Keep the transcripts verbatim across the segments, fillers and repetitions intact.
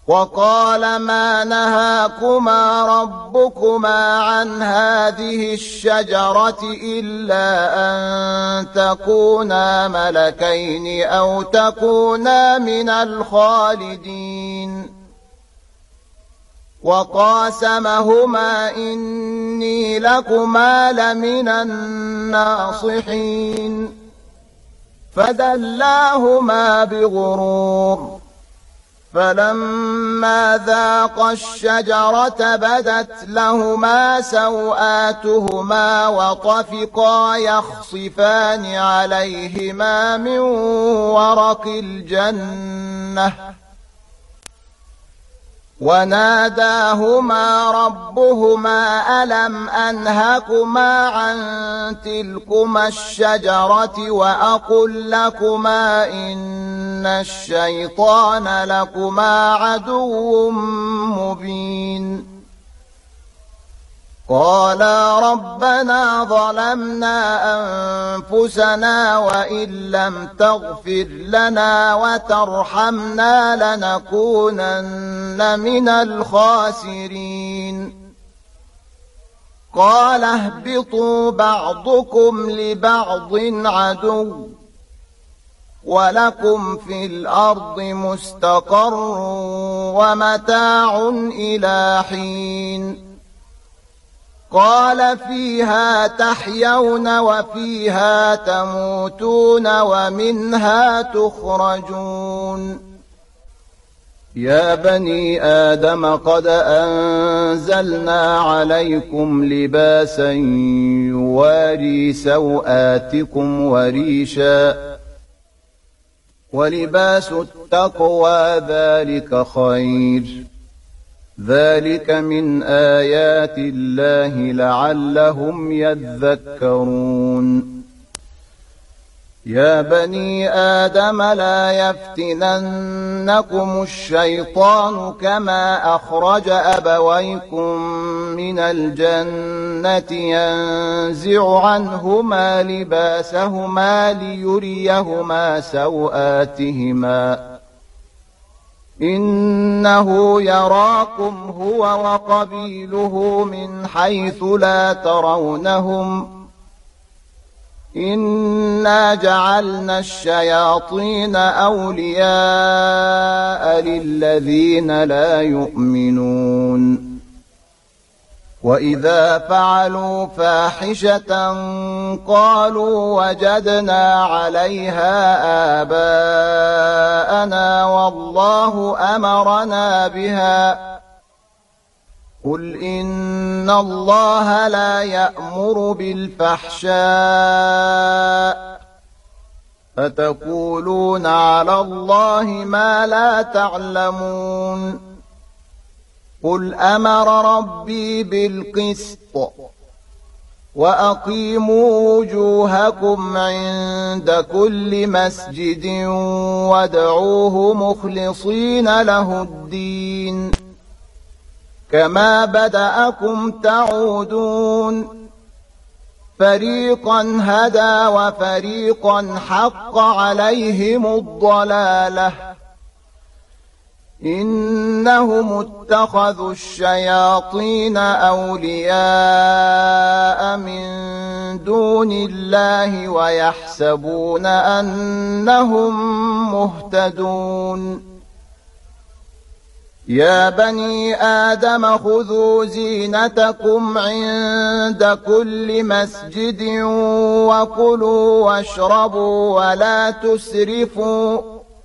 وقال ما نهاكما ربكما عن هذه الشجرة إلا أن تكونا ملكين أو تكونا من الخالدين وقاسمهما إني لكما لمن الناصحين فدلاهما بغرور فلما ذاقا الشجرة بدت لهما سوآتهما وطفقا يخصفان عليهما من ورق الجنة وناداهما ربهما ألم أنهكما عن تلكما الشجرة وأقل لكما إن الشيطان لكما عدو مبين قالا ربنا ظلمنا أنفسنا وإن لم تغفر لنا وترحمنا لنكونن من الخاسرين قال اهبطوا بعضكم لبعض عدو ولكم في الأرض مستقر ومتاع إلى حين قال فيها تحيون وفيها تموتون ومنها تخرجون يا بني آدم قد أنزلنا عليكم لباسا يواري سوآتكم وريشا ولباس التقوى ذلك خير ذلك من آيات الله لعلهم يذكرون يا بني آدم لا يفتننكم الشيطان كما أخرج أبويكم من الجنة ينزع عنهما لباسهما ليريهما سوآتهما إنه يراكم هو وقبيله من حيث لا ترونهم إنا جعلنا الشياطين أولياء للذين لا يؤمنون وإذا فعلوا فاحشة قالوا وجدنا عليها آباءنا والله أمرنا بها قل إن الله لا يأمر بالفحشاء أتقولون على الله ما لا تعلمون قل أمر ربي بالقسط وأقيموا وجوهكم عند كل مسجد وادعوه مخلصين له الدين كما بدأكم تعودون فريقا هدى وفريقا حق عليهم الضلالة إنهم اتخذوا الشياطين أولياء من دون الله ويحسبون أنهم مهتدون يا بني آدم خذوا زينتكم عند كل مسجد وكلوا واشربوا ولا تسرفوا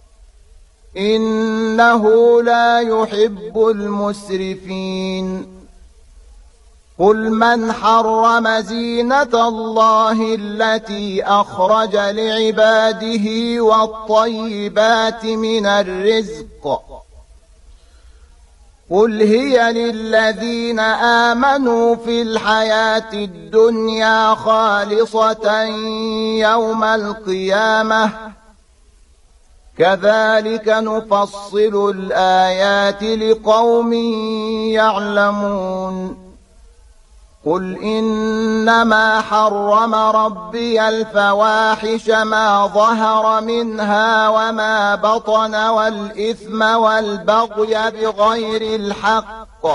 إنه لا يحب المسرفين قل من حرم زينة الله التي أخرج لعباده والطيبات من الرزق قل هي للذين آمنوا في الحياة الدنيا خالصة يوم القيامة كذلك نفصل الآيات لقوم يعلمون قل إنما حرم ربي الفواحش ما ظهر منها وما بطن والإثم والبغي بغير الحق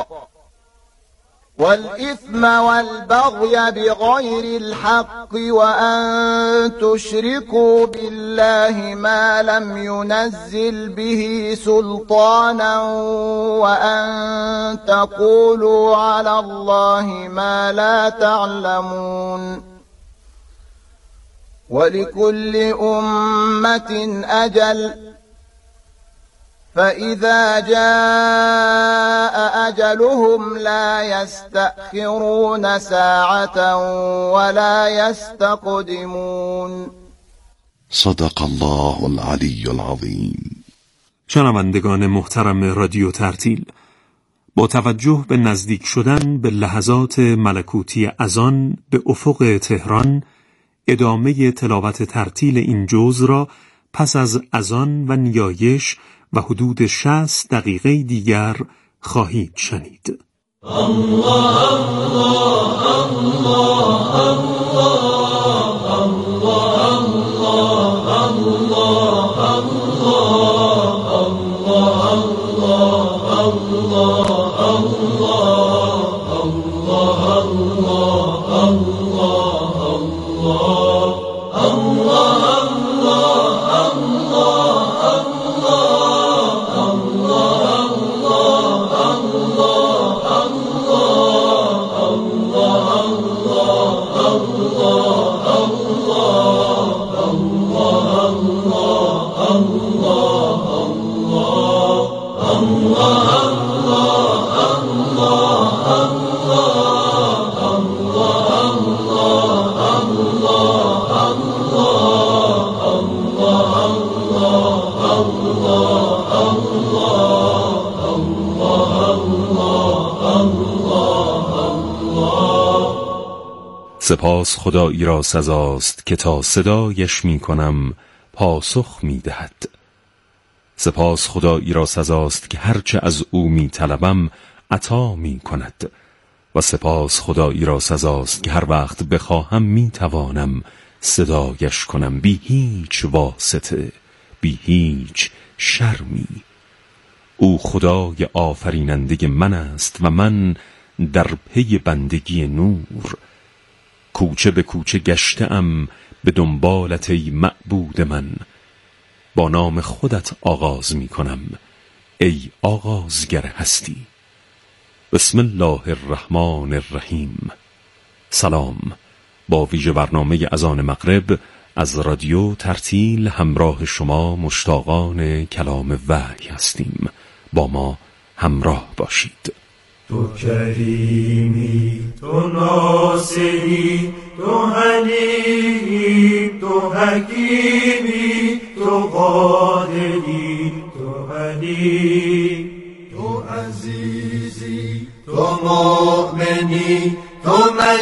والإثم والبغي بغير الحق وأن تشركوا بالله ما لم ينزل به سلطانا وأن تقولوا على الله ما لا تعلمون ولكل أمة أجل فإذا جاء أجلهم لا يستأخرون ساعة ولا يستقدمون. صدق الله العلی العظیم. شنوندگان محترم رادیو ترتیل، با توجه به نزدیک شدن به لحظات ملکوتی اذان به افق تهران، ادامه تلاوت ترتیل این جزء را پس از اذان و نیایش و حدود شصت دقیقه دیگر خواهید شنید. الله الله الله الله الله الله سپاس خدایی را سزاست که تا صدایش می کنم پاسخ می دهد. سپاس خدایی را سزاست که هرچه از او می طلبم عطا می کند. و سپاس خدایی را سزاست که هر وقت بخواهم می توانم صدایش کنم بی هیچ واسطه، بی هیچ شرمی. او خدای آفریننده من است و من در پی بندگی نور. کوچه به کوچه گشتم به دنبالت ای معبود من. با نام خودت آغاز می کنم ای آغازگر هستی. بسم الله الرحمن الرحیم. سلام. با ویژه برنامه اذان مغرب از رادیو ترتیل همراه شما مشتاقان کلام وحی هستیم. با ما همراه باشید. تو کریمی، تو ناصری، تو حلیمی، تو حکیمی، تو قادری، تو علی، تو عزیزی، تو مؤمنی، تو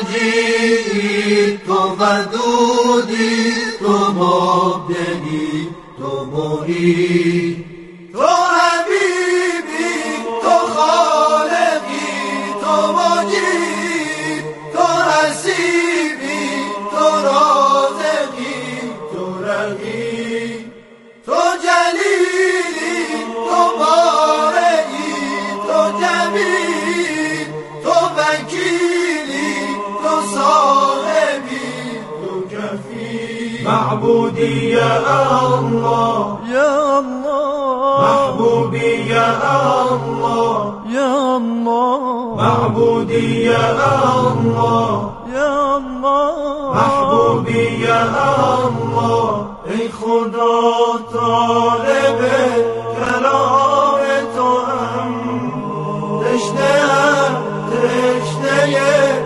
مجید، تو ودودی، تو مبدلی، تو معید، تو حبیبی، تو خالقی، تو مجید، تو حسیبی، تو رازقی، تو رقیب، تو جلیلی، تو بارئی، تو جمیل، تو وکیلی، تو صاحبی، تو کفیل. معبودی یا الله یا الله، محبوبی یا الله یا الله، معبودی یا الله یا الله، محبوبی یا الله. ای خدا طالب کلام تو هم، تشنه هم تشنه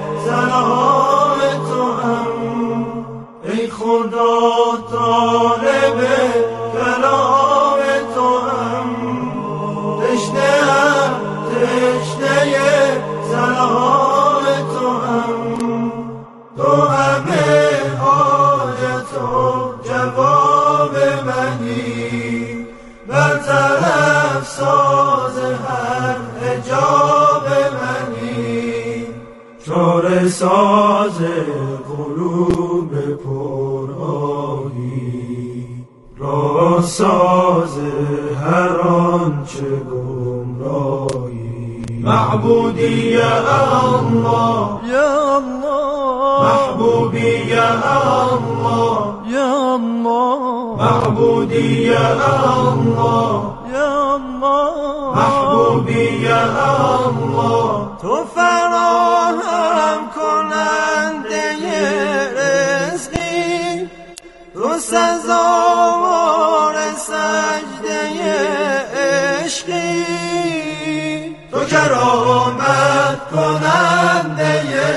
سلام تو هم. ای خدا طالب کلام تو هم، تشنه هم تشنه سلام تو هم. تو همه حاجت و جواب منی، برطرف ساز هر حجاب منی. چاره ساز قلوب پرآهی، را ساز هر آنچه گمراهی. معبودی یا الله یا الله، محبوبی یا الله یا الله، معبودی یا الله یا الله، محبوبی یا الله. تو فراهم کننده رزقی، تو سزاوار سجده عشقی، تو کرامت کننده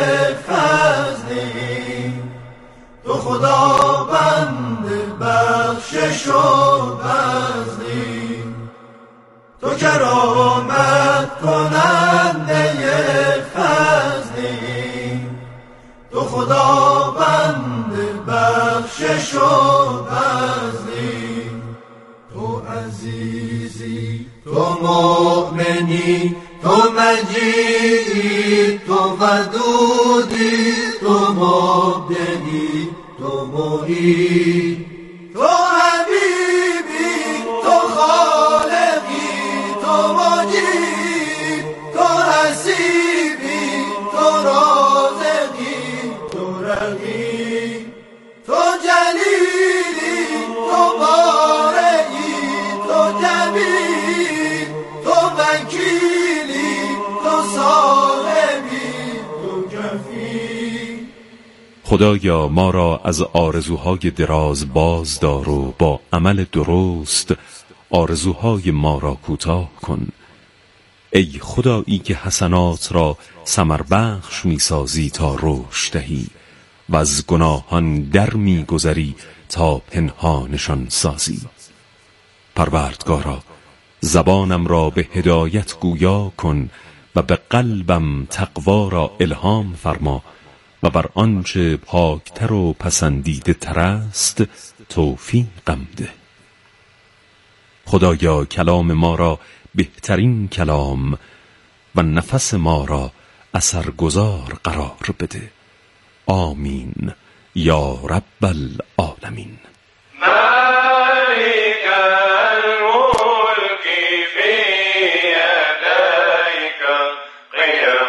فضلی، تو خداوند بخشش و بذلی، تو کرامت کننده فضلی، تو خداوند بخشش و بذلی. تو عزیزی، تو مؤمنی، تو مجیدی، تو ودودی، تو مبدعی، تو معید، تو حبیبی، تو خالقی، تو مجید، تو حسیبی، تو رازقی، تو رقیب، تو جلیلی، تو بارئی، تو جمیل، تو وکیلی، تو صاحبی، تو کفیل. خدایا ما را از آرزوهای دراز باز دار و با عمل درست آرزوهای ما را کوتاه کن. ای خدایی که حسنات را ثمر بخش می سازی تا رشد دهی و از گناهان در می گذری تا پنهانشان سازی. پروردگارا زبانم را به هدایت گویا کن و به قلبم تقوا را الهام فرما و بر آنچه پاکتر و پسندیده تر است توفیقم ده. خدایا کلام ما را بهترین کلام و نفس ما را اثرگذار قرار بده. آمین یا رب العالمین. مالك الملك في يديك قيام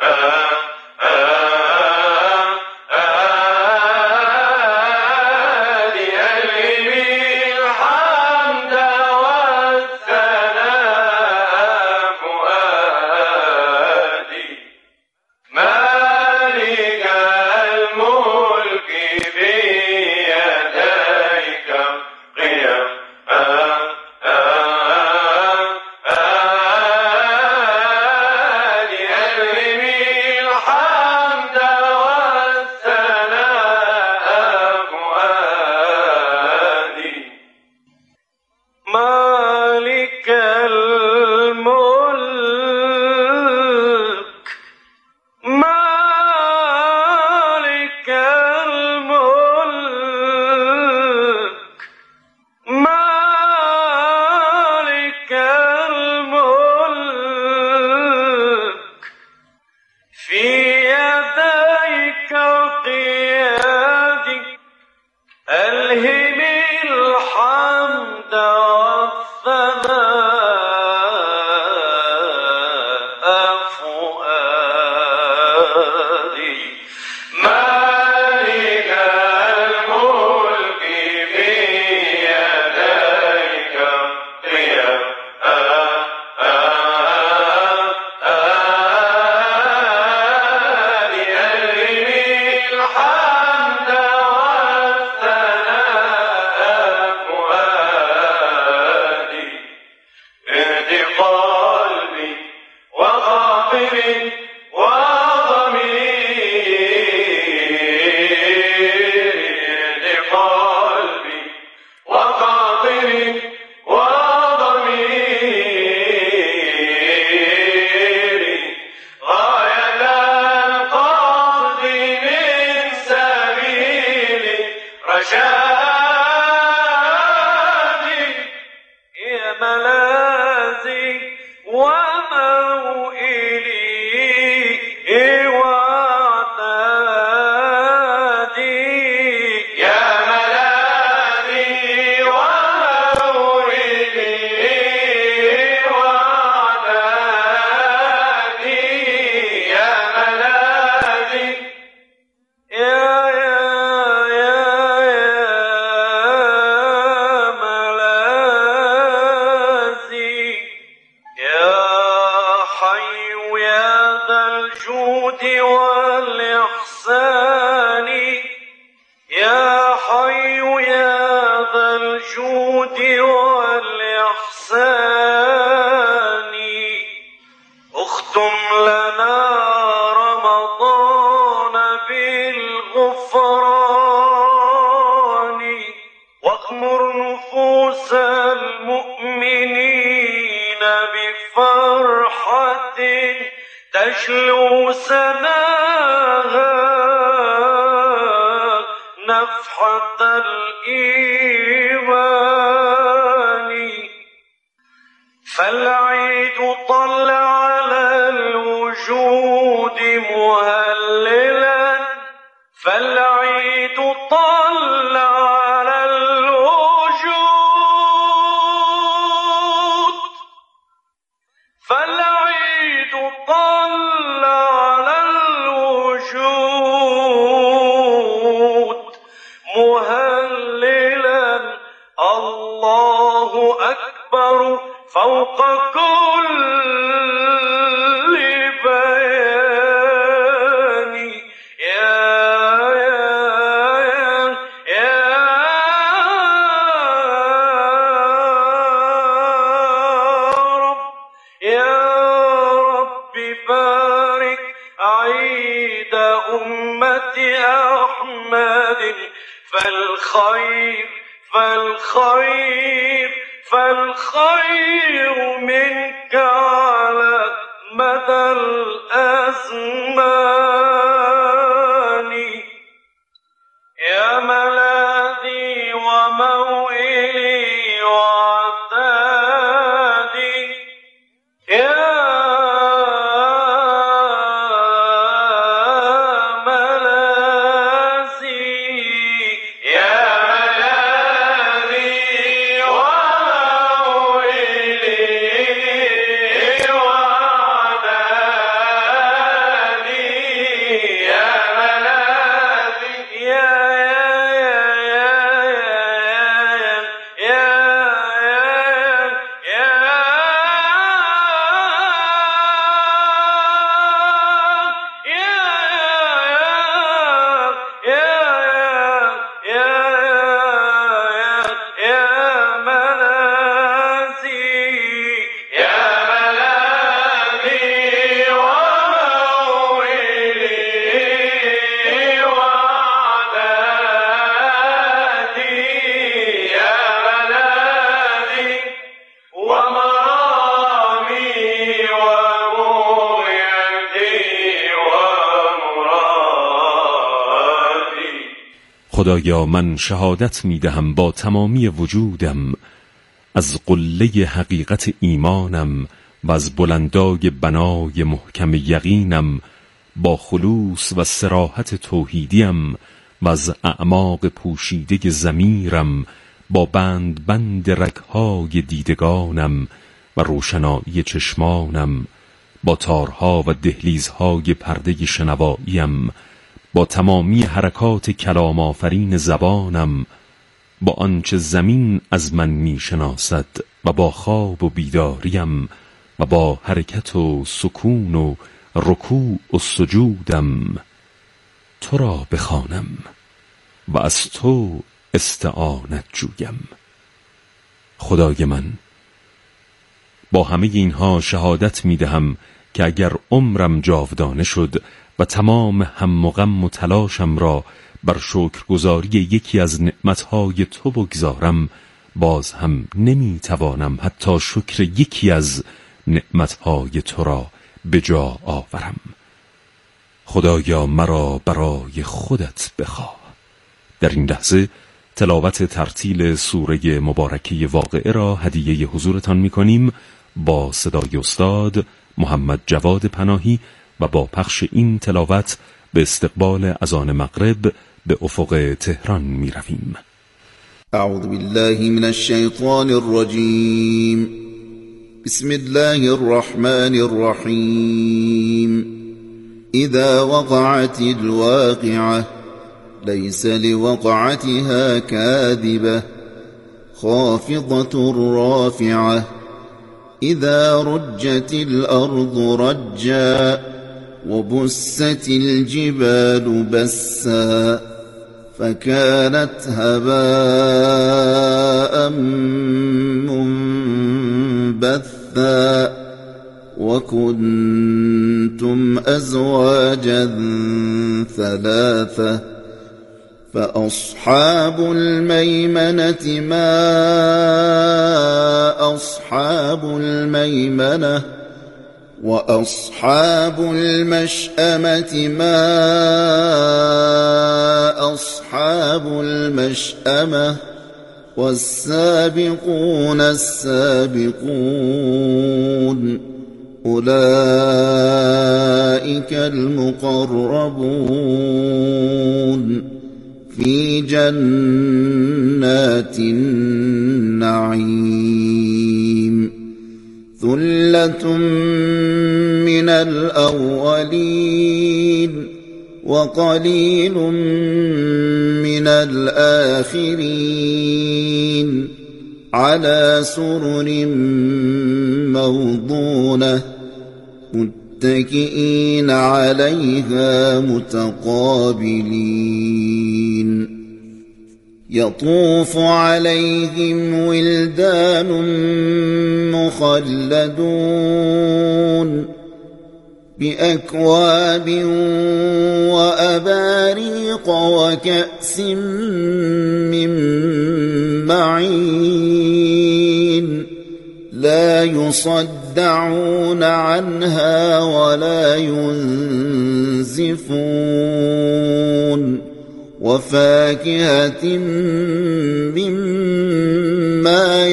مالك الملك، مالك الملك، مالك الملك، في يديك قيادي، ألهم الحمد والثناء فؤادي. مالك الملك في يديك قيام الحمد والثناء فؤادي. اهد قلبي وخاطري وضميري، اهد قلبي وخاطري وضميري، غاية القصد من سبيل رشادي. يا ملاذي وموئلي وعتمادي، الجود والإحسان يا حي يا ذا الجود والإحسان اختم لنا رمضان بالغفران واغمر نفوس المؤمنين بفرحة تجلو سناها نفحة الإيمان فالعيد طل على الوجود مهللا فالعيد طل على الوجود فالعيد طل على الوجود مهللا الله أكبر فوق كل بيان يا يا يا رب يا رب بارك عيد أمة أحمد فالخير فالخير فالخير منك على مدى الأزمان يا ملاذي وموئلي وعتادي يا خدایا من شهادت می دهم با تمامی وجودم از قله حقیقت ایمانم و از بلندای بنای محکم یقینم با خلوص و صراحت توحیدیم و از اعماق پوشیده ضمیرم با بند بند رگهای دیدگانم و روشنایی چشمانم با تارها و دهلیزهای پرده شنواییم با تمامی حرکات کلام آفرین زبانم با آنچه زمین از من می شناسد و با خواب و بیداریم و با حرکت و سکون و رکوع و سجودم تو را بخوانم و از تو استعانت جویم. خدای من، با همه اینها شهادت می دهم که اگر عمرم جاودانه شد و تمام هم و غم و تلاشم را بر شکرگزاری یکی از نعمتهای تو بگذارم، باز هم نمی توانم حتی شکر یکی از نعمتهای تو را به جا آورم. خدایا مرا برای خودت بخواه. در این لحظه تلاوت ترتیل سوره مبارکه واقعه را هدیه حضورتان می کنیم با صدای استاد محمد جواد پناهی و با پخش این تلاوت به استقبال اذان مغرب به افق تهران می رویم. اعوذ بالله من الشیطان الرجیم. بسم الله الرحمن الرحیم. اذا وقعت الواقعة ليس لوقعتها كاذبة خافضة رافعة إذا رجت الأرض رجا وبست الجبال بسا فكانت هباء منبثا وكنتم أزواجا ثلاثة فأصحاب الميمنة ما أصحاب الميمنة وأصحاب المشأمة ما أصحاب المشأمة والسابقون السابقون أولئك المقربون في جنات النعيم ثلة من الأولين وقليل من الآخرين على سرر موضونة متكئين عليها متقابلين يطوف عليهم ولدان مخلدون بأكواب وأباريق وكأس من معين لا يصدعون عنها ولا ينزفون وفاكهة مما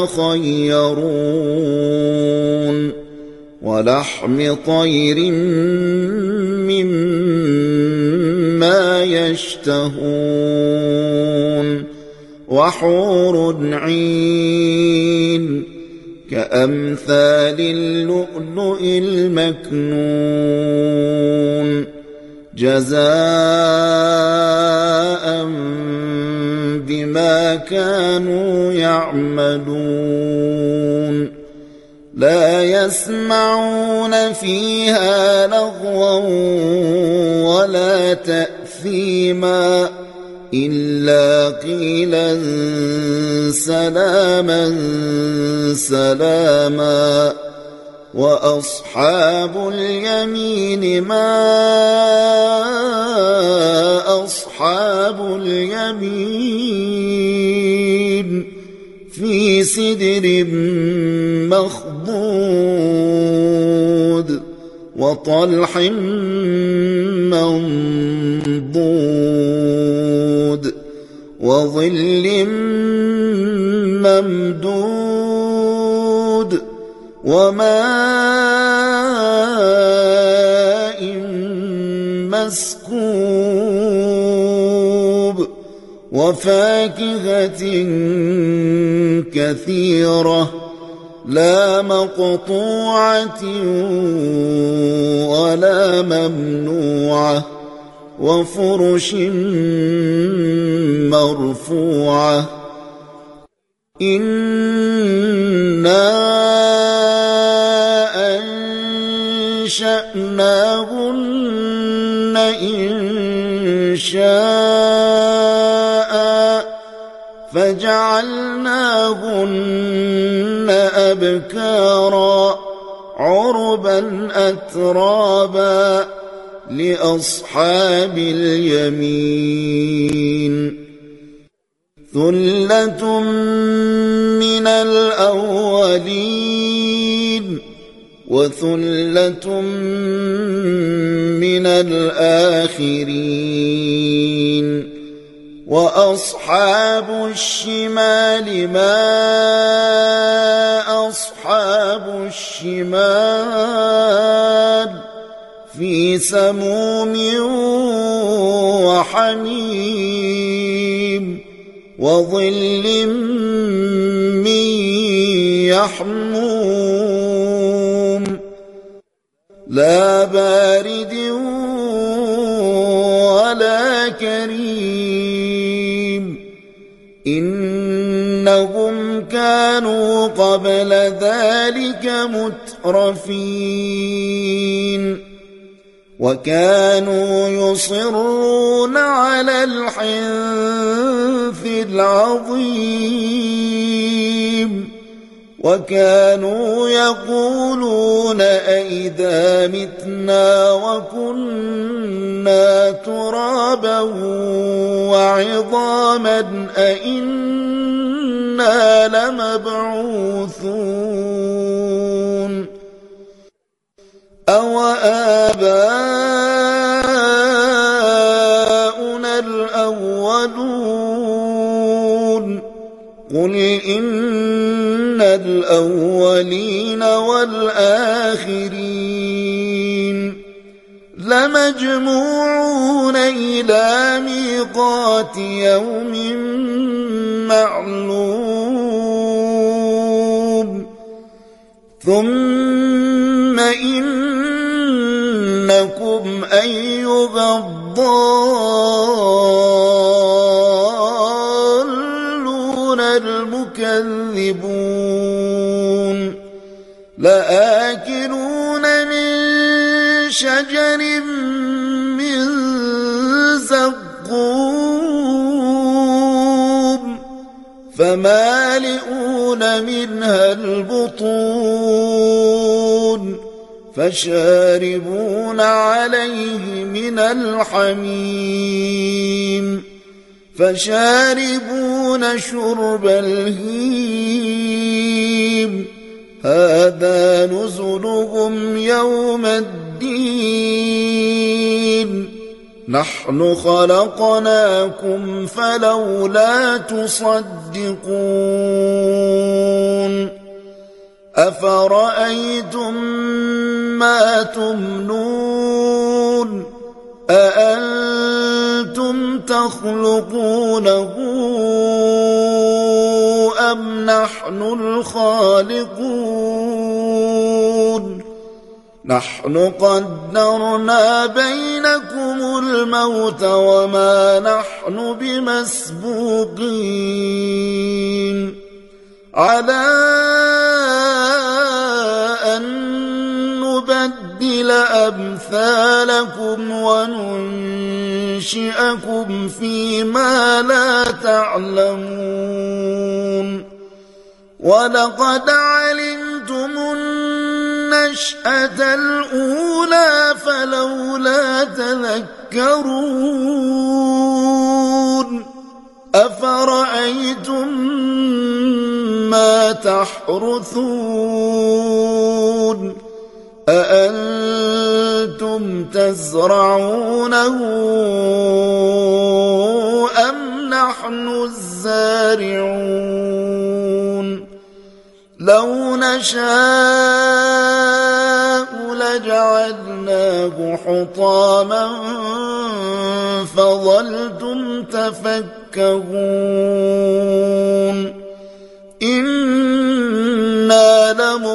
يتخيرون ولحم طير مما يشتهون وحور عين كأمثال اللؤلؤ المكنون جزاء بما كانوا يعملون لا يسمعون فيها لغوا ولا تأثيما إلا قيلا سلاما سلاما وأصحاب اليمين ما أصحاب اليمين في سدر مخضود وطلح منضود وظل ممدود وماء مسكوب وفاكهة كثيرة لا مقطوعة ولا ممنوعة وفرش مرفوعة إنا أنشأناهن إن شاء فجعلناهن أبكارا عربا أترابا لأصحاب اليمين ثلة من الأولين وثلة من الآخرين وأصحاب الشمال ما أصحاب الشمال في سموم وحميم وظل من يحموم لا بارد ولا كريم إنهم كانوا قبل ذلك مترفين وكانوا يصرون على الحنث العظيم وكانوا يقولون أئذا متنا وكنا ترابا وعظاما أئنا لمبعوثون أو آباؤنا الأولون قل إن الأولين والآخرين لمجموعون إلى ميقات يوم معلوم ثم إنكم أيها الضالون المكذبون لآكلون من شجر من زقوم فمالئون منها البطون فشاربون عليه من الحميم فشاربون شرب الهيم هذا نزلهم يوم الدين نحن خلقناكم فلولا تصدقون أفرأيتم ما تمنون أأنتم تخلقونه أم نحن الخالقون نحن قدرنا بينكم الموت وما نحن بمسبوقين على أن نبدل أمثالكم وننشئكم فيما لا تعلمون ولقد علمتم النشأة الأولى فلولا تذكرون أفرأيتم ما تحرثون أأنتم تزرعونه أم نحن الزارعون لو نشاء لجعلناه حطاما فظلتم تفكهون إنا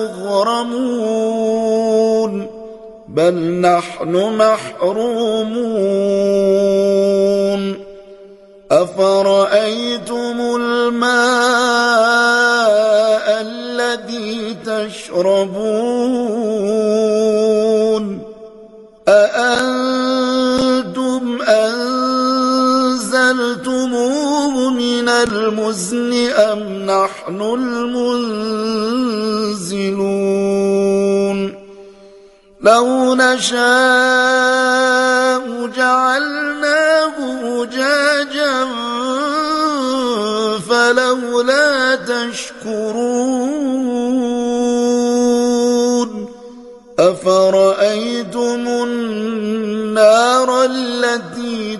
لمغرمون بل نحن محرومون أفرأيتم الماء الذي تشربون أأنتم أنزلتموه من المزن أم نحن المنزلون لو نشاء جعلناه أجاجا فلولا تشكرون أفرأيتم النار التي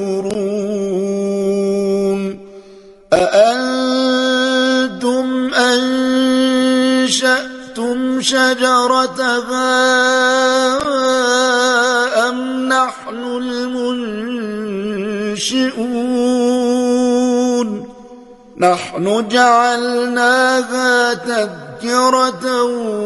تورون أأنتم أنشأتم شجرتها أم نحن المنشئون نحن جعلناها تذكرة